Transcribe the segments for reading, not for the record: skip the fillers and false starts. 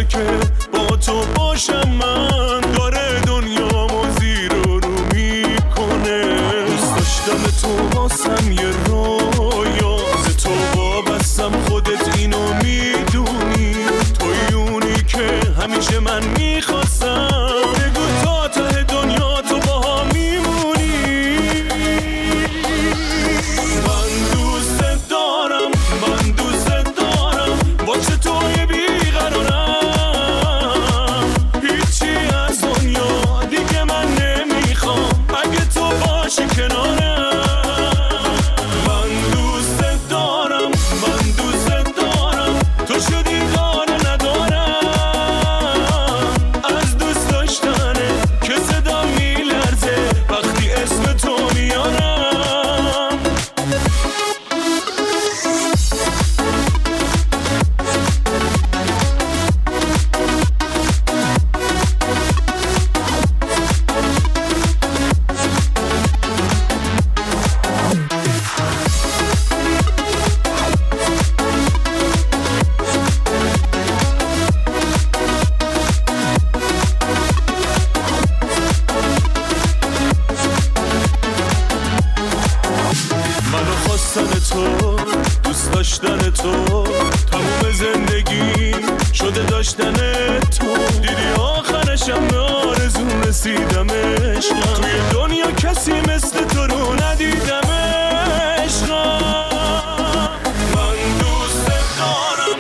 که با تو باشم من، داره دنیامو زیر و رو میکنه. دوست داشتم تو واسم یه رویا، ز تو وابستم خودت اینو میدونی. توی اونی که همیشه من میخواستم، بگو تا ته دنیا تو باها میمونی. من دوست دارم، من دوست دارم، واسه توی بیقرارم. هیچی از دنیا دیگه من نمیخوام اگه تو باشی کنارم. من دوست دارم، من دوست دارم، تو شدی قانه ندارم. از دوست داشتنه که صدا میلرزه وقتی اسم تو میارم. منو خواستن تو، دوست داشتن تو، تموم زندگی شده داشتن تو. دیدی آخرشم به آرزوم رسیدم عشقم، توی دنیا کسی مثل تو رو ندیدم عشقم. من دوست دارم،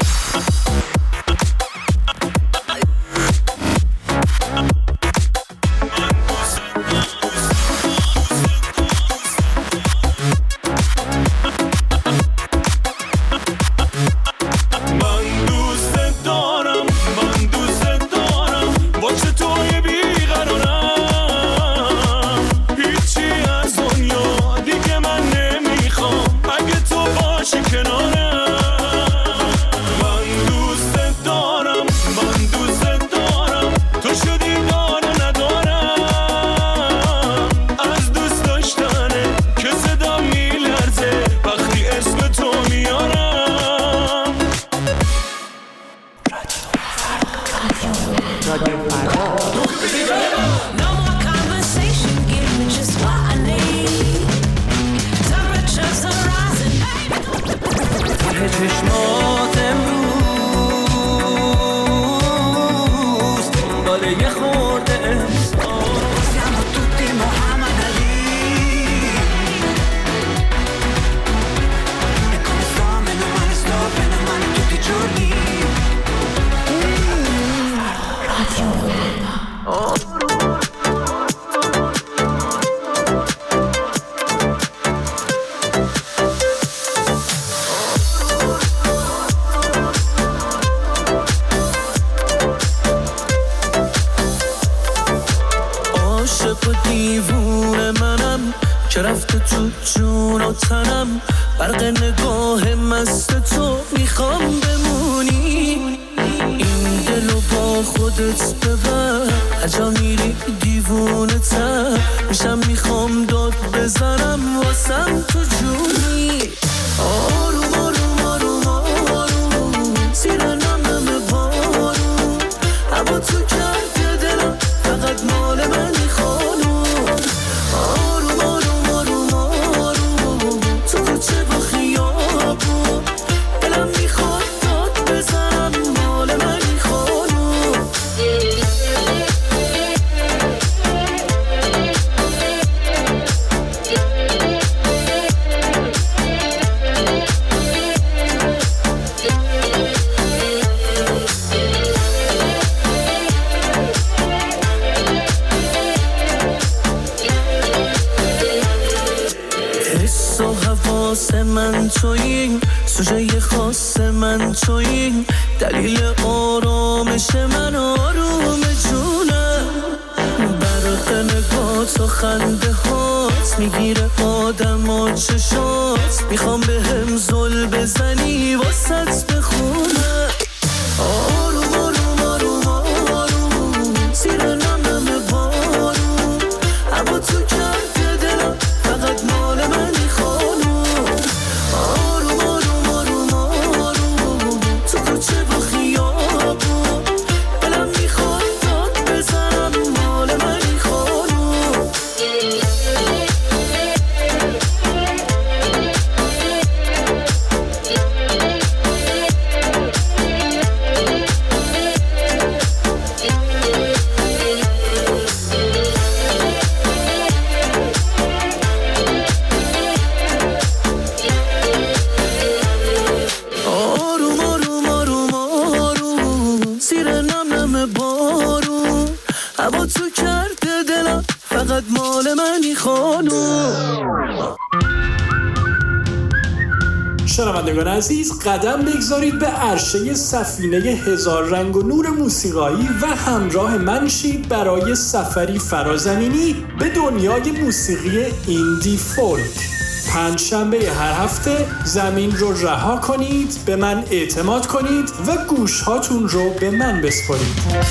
من دوست دارم، من دوست دارم، واسه توی بیقرارم. هیچی از دنیا دیگه من نمیخوام اگه تو باشی کنارم. من دوست دارم، من دوست دارم، تو شدی قانه ندارم. از دوست داشتنه که صدا میلرزه وقتی اسم تو میارم. No more conversation, give me just what I need. Temperatures are rising, ته چشمات امروز دنبال یه خورده احساس. siamo tutti Muhammad Ali. E come sto, meno male tutti i giorni. عاشق و دیوونه منم که رفته تو جون و تنم. برق نگاه مست تو میخوام بمونی. این دلو با خودت ببر، هرجا میری دیوونه تر میشم. میخوام داد بزنم واسم تو جونی. آروم آروم آروم آروم زیر نمم بارون. اما تو کرده دلم فقط مال منی خانوم. آروم آروم آروم آروم تو کوچه و خیابون. دلم میخواد داد بزنم مال منی خانوم. حس و حواس من تویی، سوژه خاص من تویی. دلیل آرامش من آروم جونم. برق نگات و خنده هات میگیره آدم و چشات. میخوام به هم زل بزنی واسط بخونم. آروم آروم آروم آروم زیر نمم بارون. اما تو کرده دلم فقط مال منی خانوم. آروم آروم آروم آروم تو کوچه و خیابون. هوا تو کرده دلم فقط مال منی خانوم. شنوندگان عزیز، قدم بگذارید به عرشه سفینه هزار رنگ و نور موسیقایی و همراه من شید برای سفری فرازمینی به دنیای موسیقی ایندی فولک. 5 شنبه هر هفته زمین رو رها کنید، به من اعتماد کنید و گوش هاتون رو به من بسپارید.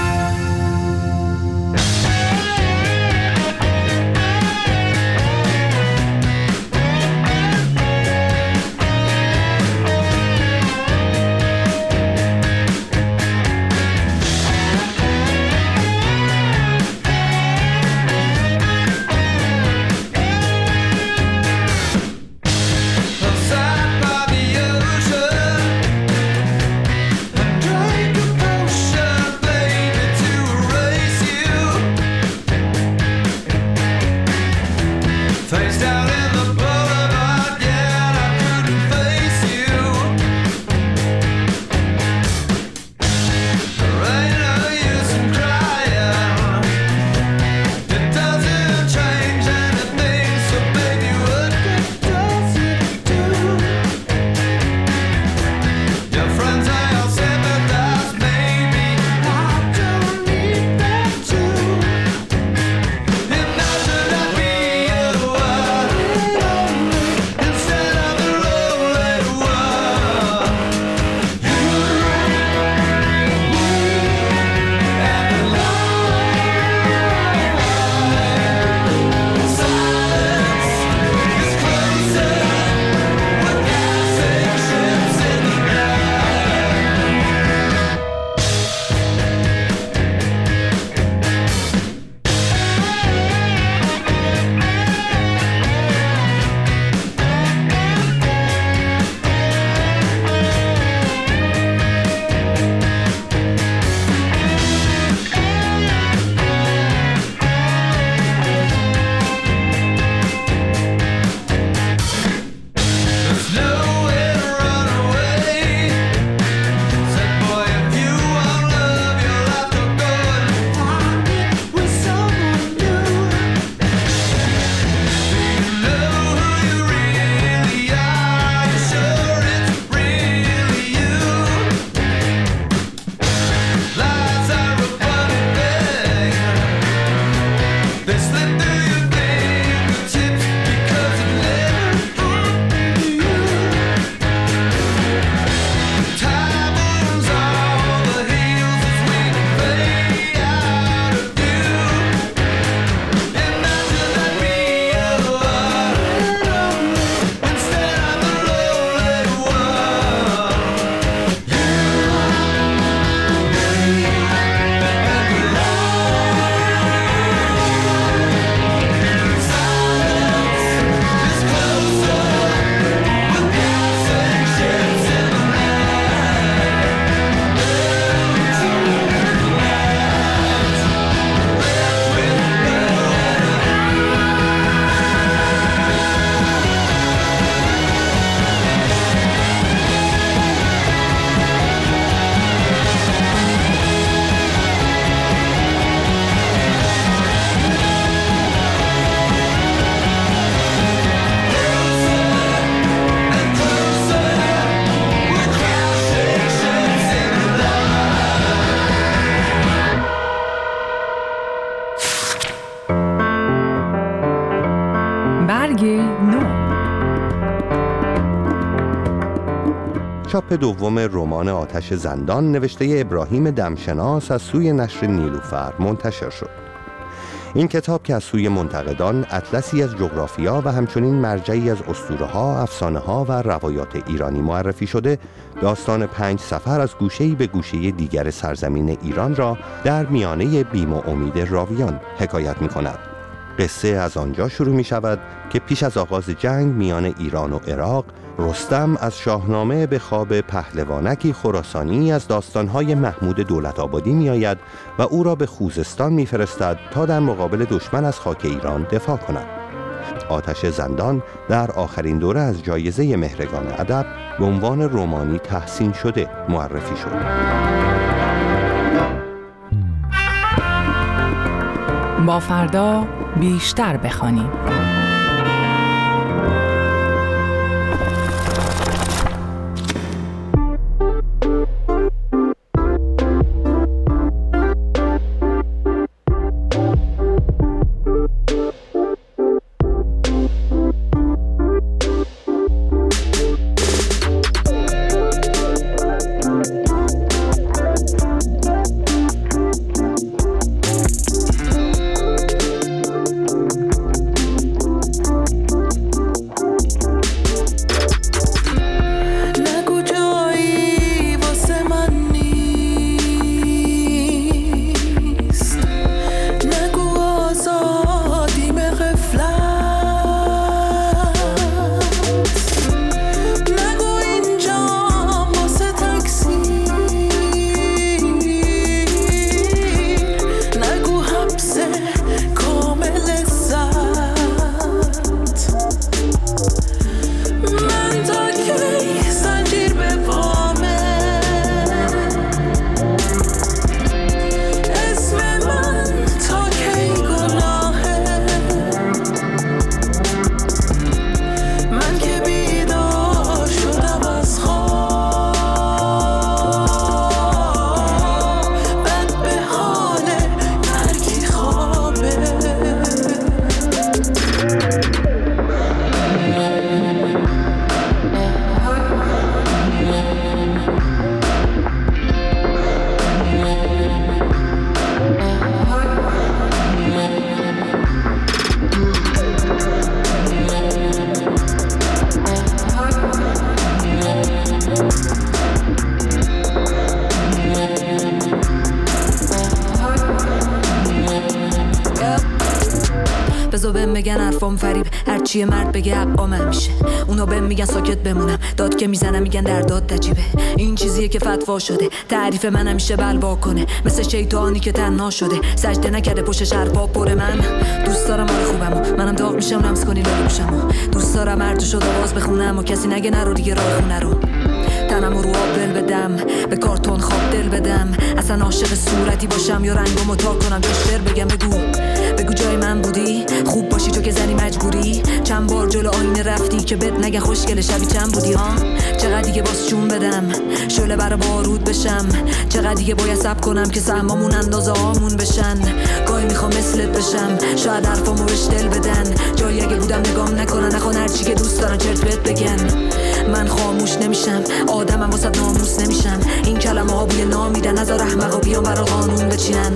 چاپ دوم رمان آتش زندان نوشته ابراهیم دمشناس از سوی نشر نیلوفر منتشر شد. این کتاب که از سوی منتقدان اطلسی از جغرافیا و همچنین مرجعی از اسطوره‌ها، افسانه‌ها و روایات ایرانی معرفی شده، داستان 5 سفر از گوشه‌ای به گوشه دیگر سرزمین ایران را در میانه بیم و امید راویان حکایت می‌کند. قصه از آنجا شروع می شود که پیش از آغاز جنگ میان ایران و عراق، رستم از شاهنامه به خواب پهلوانکی خراسانی از داستانهای محمود دولت‌آبادی می آید و او را به خوزستان می فرستد تا در مقابل دشمن از خاک ایران دفاع کند. آتش زندان در آخرین دوره از جایزه مهرگان ادب به عنوان رمانی تحسین شده معرفی شد. با فردا بیشتر بخوانیم. بگن حرفام فریب، هرچی مرد بگه حقام میشه. اونا بهم میگن ساکت بمونم، داد که میزنم میگن در داد نجیبه. این چیزیه که فتوا شده، تعریف من همیشه بلوا کنه. مثل شیطانی که تنها شده، سجده نکرده پشتش حرفا پر. من دوست دارم حال خوبمو، منم داغ میشم لمس کنی لاله پوشمو. دوست دارم هر تو شد آواز بخونم و کسی نگه نرو دیگه راه خونه رو. تنم رو آب دل بدم، به کارتون خواب دل بدم. اصلا عاشق صورتی باشم یا رنگمو تا کنم که شعر بگم. بگو جای من بودی، خوب باشی تو که زنی مجبوری. چند بار جلو آینه رفتی که بد نگه خوشگل شبی چند بودی ها. چقدر دیگه باز جون بدم، شعله برا بارود بشم. چقدر دیگه باید صبر کنم که سهمامون اندازه هامون بشن. گاهی میخوام مثلت بشم، شاید حرفامو بهش دل بدن. جایی اگه بودم نگام نکنن، نخوان هرچی که دوست دارن چرت بهت بگن. من خاموش نمیشم، آدمم واسه ناموس نمیشم. این کلمه ها بوی نام میدن، از احمقا بیان برا قانون بچینن.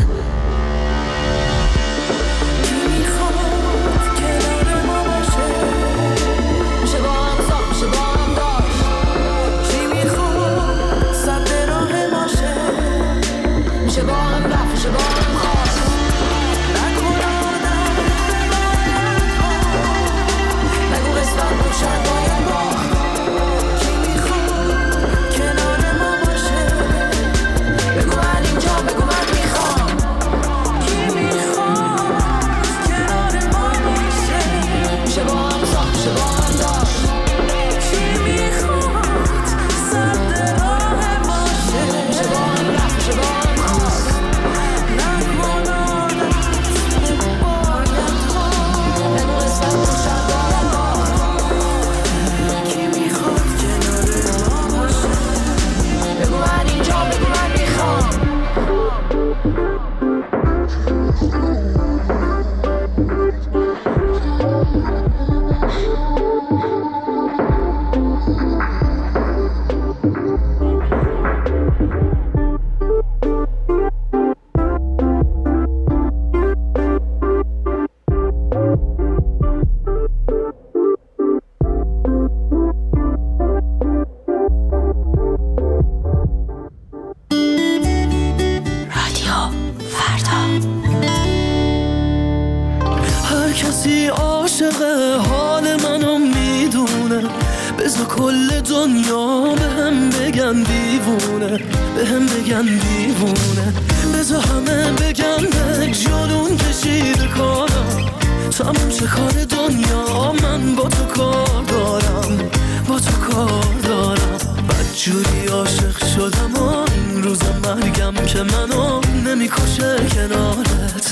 کسی عاشق حال منو میدونه، بذار کل دنیا بهم بگن دیوونه، بهم بگن دیوونه. بذار همه بگن به جنون کشیده کارم، تموم چه کار دنیا، من با تو کار دارم، با تو کار دارم. بدجوری عاشق شدم و این روز مرگم که منو نمیکشه کنارت،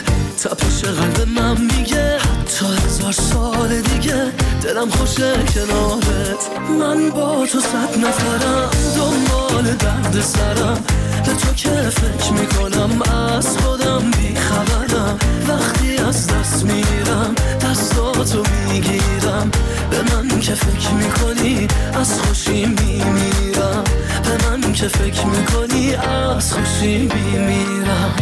تپش قلب من میگه حتی 1000 سال دیگه دلم خوشه کنارت. من با تو 100 نفرم دنبال درد سرم، به تو که فکر میکنم از خودم بیخبرم. وقتی از دست میرم دستاتو میگیرم، به من که فکر میکنی از خوشی میمیرم. به من که فکر میکنی از خوشی میمیرم.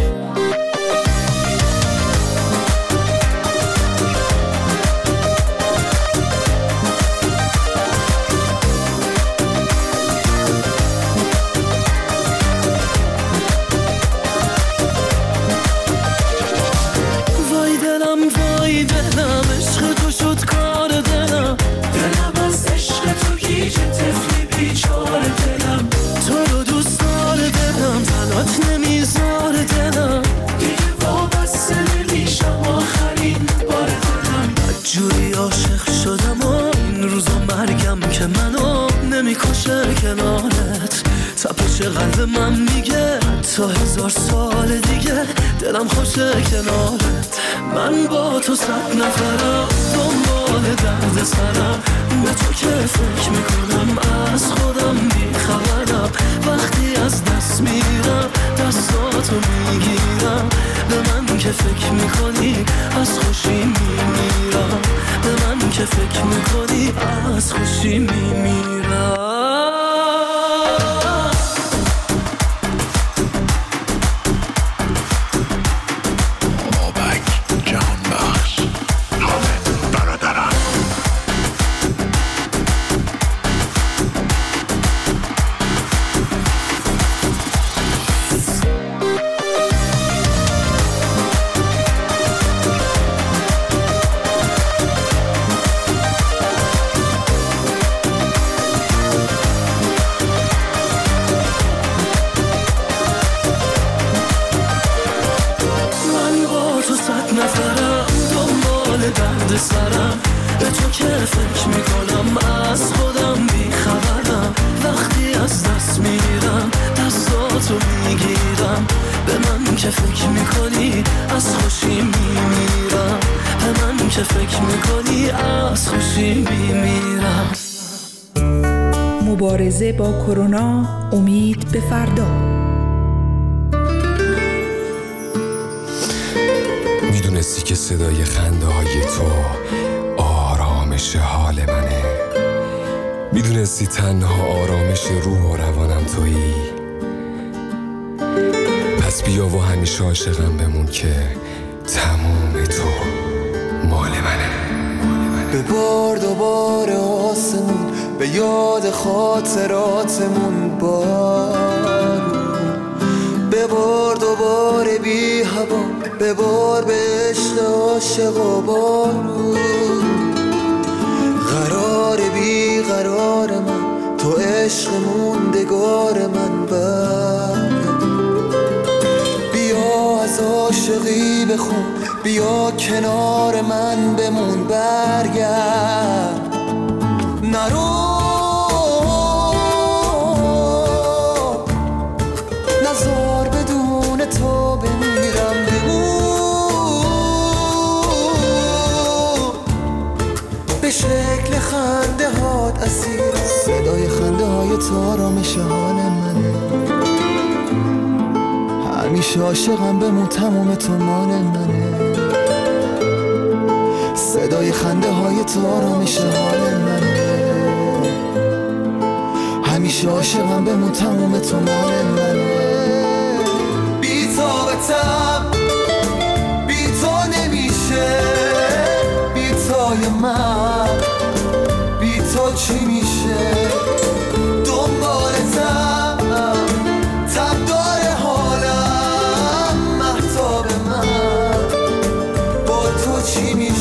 وای دلم عشق تو شد کار دلم، دلم از عشق تو گیج طفلی بیچاره دلم. تو رو دوست داره دلم، تنات نمیذاره دلم، دیگه وابسته نمیشم آخرین بار دلم. بدجوری عاشق شدم و این روزا مرگم که منو نمیکشه کنارت. تپش قلب من میگه تا 1000 سال دیگه دلم خوشه کنارت. من با تو 100 نفرم دنبال درد سرم، به تو که فکر میکنم از خودم بیخبرم. وقتی از دست میرم دستاتو میگیرم، به من که فکر میکنی از خوشی میمیرم. به من که فکر میکنی از خوشی میمیرم. نفرم دنبال درد سرم، به تو که فکر میکنم از خودم بیخبرم. وقتی از دست میرم دستاتو میگیرم، به من که فکر میکنی از خوشی میمیرم. به من که فکر میکنی از خوشی میمیرم. مبارزه با کرونا، امید به فردا. میدونستی که صدای خنده های تو آرامش حال منه؟ میدونستی تنها آرامش روح و روانم تویی؟ پس بیا و همیشه عاشقم بمون که تموم تو مال منه. ببار دوباره آسمون، به یاد خاطراتمون بارون. ببار دوباره بی هوا، ببار به عشق عاشق و بارون. قرار بی قرار من، تو عشق موندگار من برگرد. بیا از عاشقی بخون، بیا کنار من بمون برگرد. نرو نزار بدون تو بمیرم، بمون به شکل خنده هات اسیرم. صدای خنده های تو آرامش حال منه، همیشه عاشقم بمون تمام تو مال منه. صدای خنده های تو آرامش حال منه، همیشه عاشقم بمون تمام تو مال منه. بی طاقتم، بی تو نمیشه، بی توی من، بی تو چی میشه؟ دنبالتم، تب داره حالم، مهتاب من، با تو چی میشه؟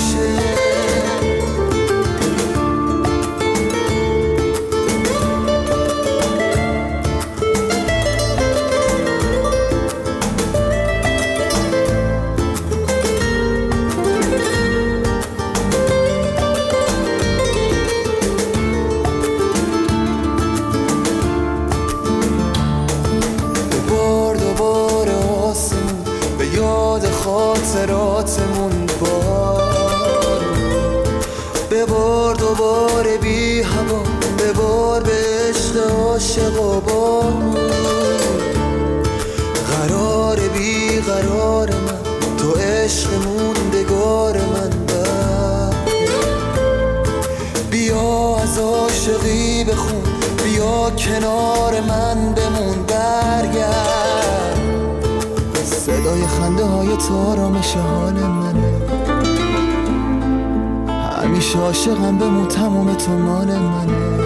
بیقرار من، تو عشق موندگار من. بیا از عاشقی بخون، بیا کنار من بمون، برگرد. صدای خنده های تو آرامش حال منه، همیشه عاشقم بمون، تموم تو مال منه.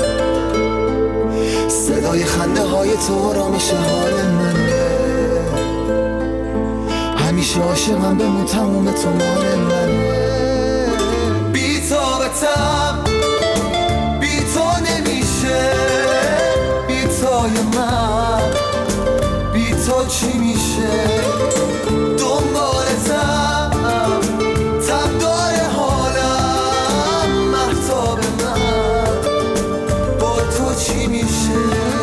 صدای خنده های تو آرامش حال منه، همیشه عاشقم بمون، تموم تو مال منه. بی طاقتم، بی تو نمیشه، بی توی من، بی تو چی میشه؟ دنبالتم، تب داره حالم، مهتاب من، با تو چی میشه؟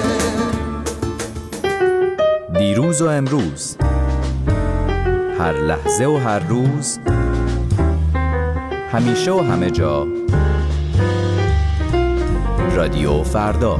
دیروز و امروز، هر لحظه و هر روز، همیشه و همه جا، رادیو فردا.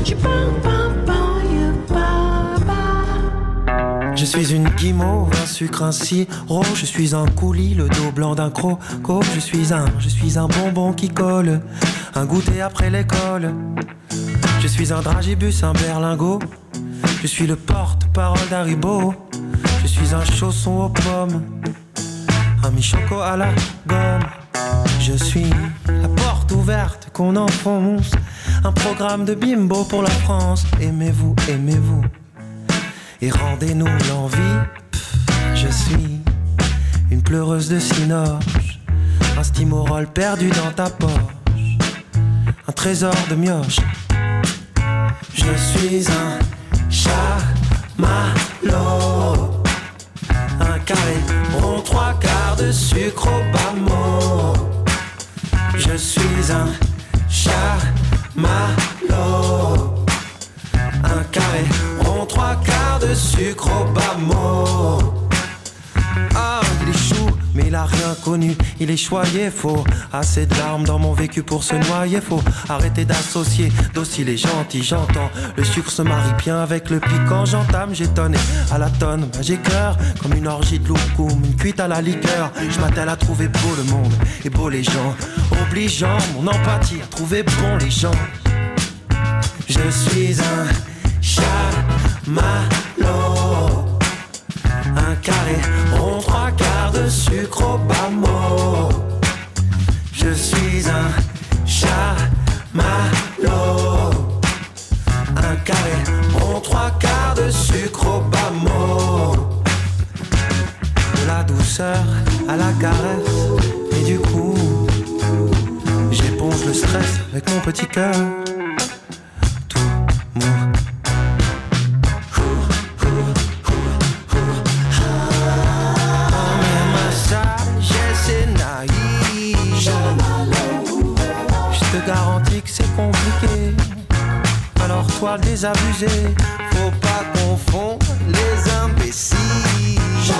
Je suis une guimauve, un sucre, un sirop. Je suis un coulis, le dos blanc d'un croco. Je suis un bonbon qui colle, un goûter après l'école. Je suis un dragibus, un berlingot. Je suis le porte-parole d'Haribo. Je suis un chausson aux pommes, un mi-choco à la gomme. Je suis la porte ouverte qu'on enfonce, un programme de bimbo pour la France. Aimez-vous, aimez-vous, et rendez-nous l'envie. Je suis une pleureuse de cinoche, un stimorol perdu dans ta poche, un trésor de mioche. Je suis un chamallow, un carré rond, 3/4 de sucre au bas mot. Je suis un chamallow, un carré rond, 3/4 de sucre au bas mot. Ah, il est chou, mais il a rien connu, il est choyé, faux. Assez de larmes dans mon vécu pour se noyer, faut arrêter d'associer docile et gentil, j'entends. Le sucre se marie bien avec le piquant, j'entame, j'étonne et à la tonne, bah j'ai cœur comme une orgie de loukoum, une cuite à la liqueur. Je m'attelle à trouver beau le monde et beau les gens, obligeant mon empathie à trouver bon les gens. Je suis un chamallow, un carré rond, 3/4 de sucre au bas mot. Je suis un chamallow, un carré rond, 3/4 de sucre au bas mot. De la douceur à la caresse, et du coup j'éponge le stress avec mon petit cœur. Tout mon garantis que c'est compliqué, alors toi le désabusé, faut pas confondre les imbéciles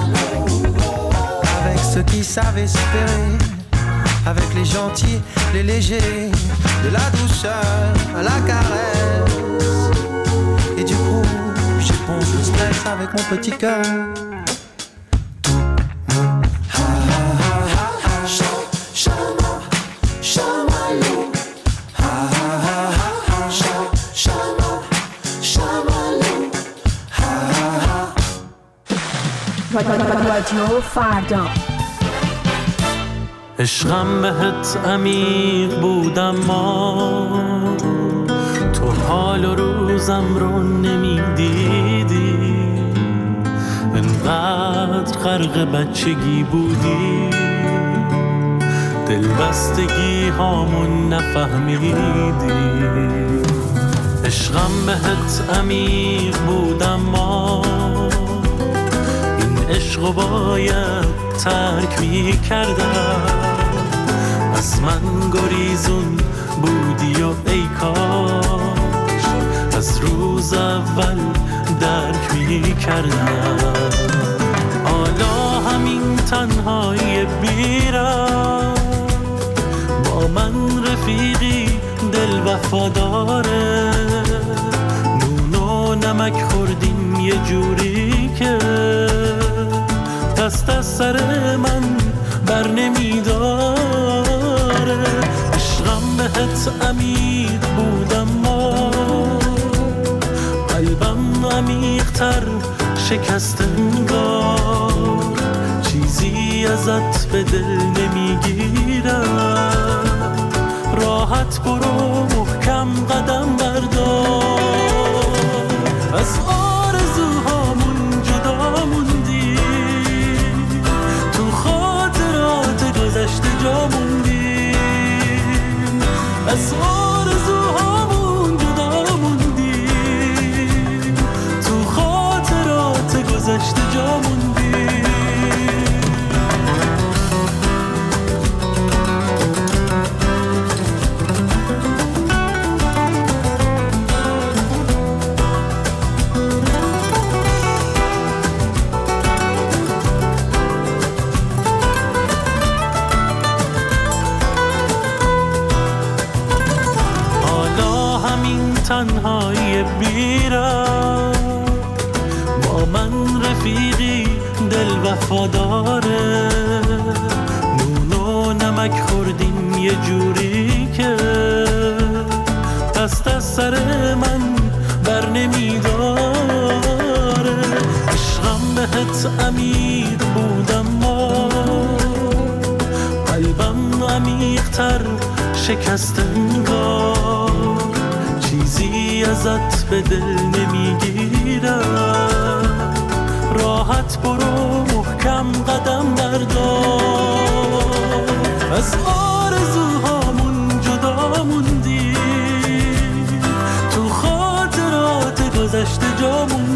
avec ceux qui savent espérer, avec les gentils, les légers, de la douceur à la caresse. Et du coup j'éponge le stress avec mon petit cœur. رادیو فردا. عشقم بهت عمیق بود اما تو حال و روزم رو نمیدیدی، انقدر غرق بچگی بودی دلبستگی هامون نفهمیدی. عشقم بهت عمیق بود اما عشقو باید ترک می کردم، از من گریزون بودی و ای کاش از روز اول درک می کردم. حالا همین تنهایی بیرم با من رفیقی دل وفاداره، نون و نمک خوردیم یه جوری که دست از سر من بر نمیداره. عشقم بهت عمیق بود اما قلبم عمیق‌تر شکست انگار. چیزی ازت به دل نمیگیرم، راحت برو محکم قدم بردار. از آرزوهامون جدا موندیم، تو خاطرات گذشته جا موندیم. از آرزوهامون جدا موندیم، تو خاطرات گذشته جا موندیم. تنهایی بیرم با من رفیقی دل وفاداره. نون و نمک خوردیم یه جوری که دست از سر من بر نمیداره. عشقم بهت عمیق بود اما قلبم عمیق‌تر شکست انگار. چیزی ازت به دل نمیگیرم، راحت برو محکم قدم بردار. از آرزوهامون جدا موندیم، تو خاطرات گذشته جا موندیم.